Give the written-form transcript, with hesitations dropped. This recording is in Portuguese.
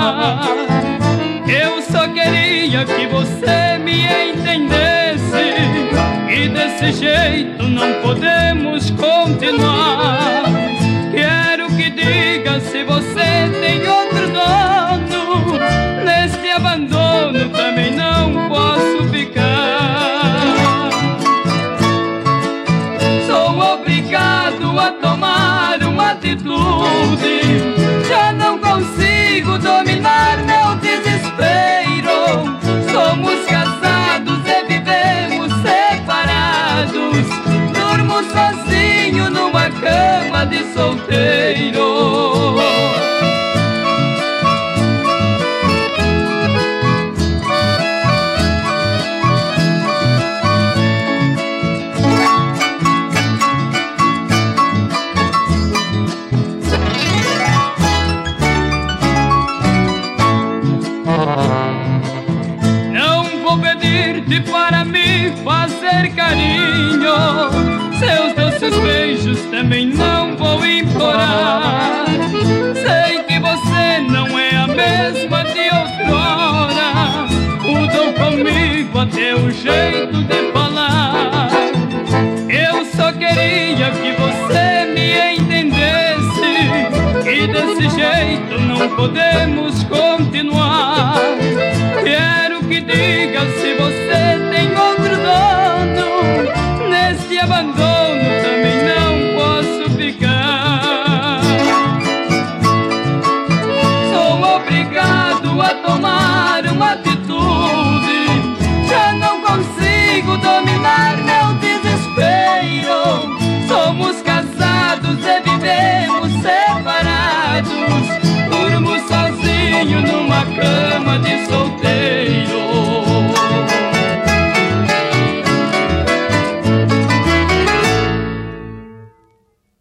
continuar. Eu só queria que você me entendesse, e desse jeito não podemos continuar. Quero que diga se você tem outro dono, neste abandono também não posso ficar. Sou obrigado a tomar uma atitude, já não consigo dominar meu desespero. Somos casados e vivemos separados, durmo sozinho numa cama de solteiro. Para me fazer carinho, seus doces beijos também não vou implorar. Sei que você não é a mesma de outrora, mudou comigo até o jeito de falar. Eu só queria que você me entendesse, e desse jeito não podemos continuar. Quero que diga se você tem outro dono, neste abandono também não posso ficar. Sou obrigado a tomar uma atitude, já não consigo dominar meu desespero. Somos casados e vivemos separados, durmo sozinho numa cama